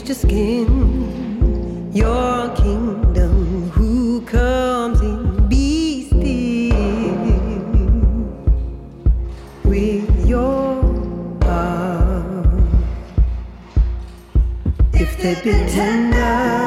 bleached your skin, your kingdom, who comes in, be still with your heart. If they be tender